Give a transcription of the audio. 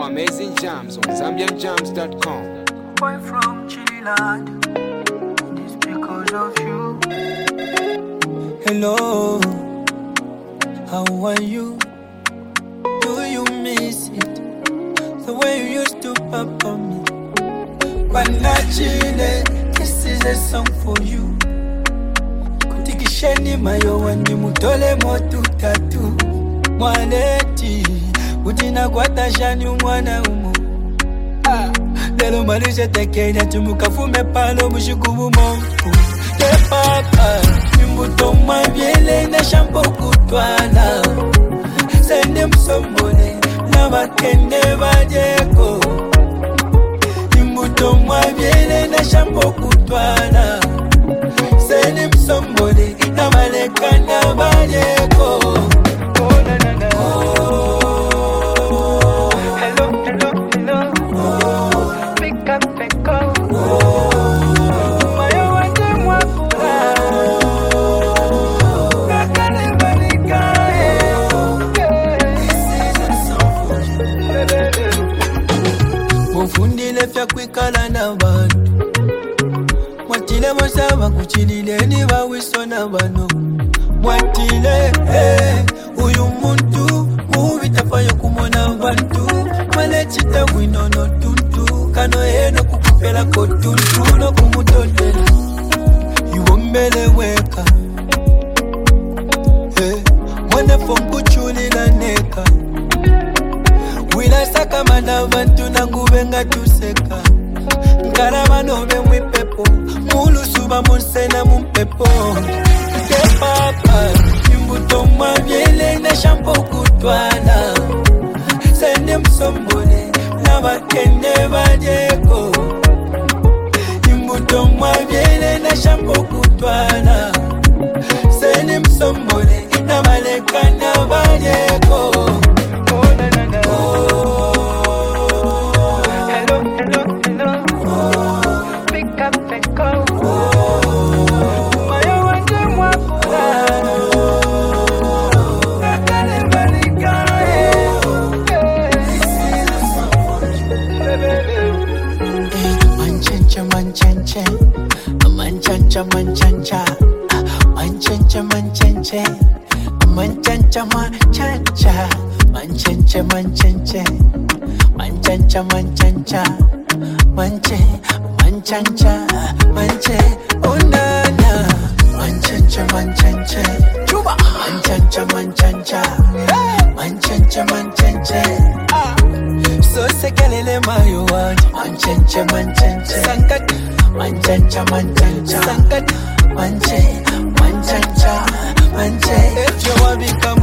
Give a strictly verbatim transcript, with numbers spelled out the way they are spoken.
amazing jams on zambian jams dot com. Boy from Chililand, it's because of you. Hello, how are you? Do you miss it? The way you used to pop on me. Panachile, this is a song for you. Kutikisheni mayo wani mutole motu tatu. Mwaleti, utina kwa tashani umwana umu. Ah, lelo malishe tekenya tumukafume palo mshikubu mongu. Te papa, imbuto mwabiele na shampo kutwana. Sende msombole, na wakende bajeko. Imbuto mwabiele na shampo kutwana. Sende msombole, na malekana bajeko. Oh, na na na. Oh. Hello, hello, hello. Oh. Pick up and go. Oh. Mayo wanje mwakura. Kakane barika. Mufundile fya kwikala na bantu. Mwatile mosaba kuchilile ni bawiso na bano. Mwatile eh, uyu muntu mubitafayo kumona bantu. Malechita winono tuntu kano eno kukupela kotuntu no kumutotela. Iwombele weka eh, mwane fongu chulila neka. Wila saka mana bantu nangubenga tuseka. Nkarama nobe mwipepo mulu suba monsena mumpepo. Ke papa imbuto mwabiele na shampo kutwana. Sende msombole na bakende bajeko. Imbuto mwabiele na shampo kutwana. Sende msombole na malekana bajeko. Oh, na na na. Oh. Hello, hello, hello. Oh. Pick up and go. Oh. Mayo wanje mwakura. Kakane barika. Manchancha, manchancha, manchancha, manchancha, manchancha, manchancha, manchancha, manchancha, manchancha, manchancha, manchancha, manchancha, manche, manchancha, manche, oh na na, manchancha, manchancha, chuba, manchancha, manchancha, manchancha, manchancha. So sekelele mayo wanje manchancha manchancha sankat manchancha manchancha sankat manche manchancha manche if you want become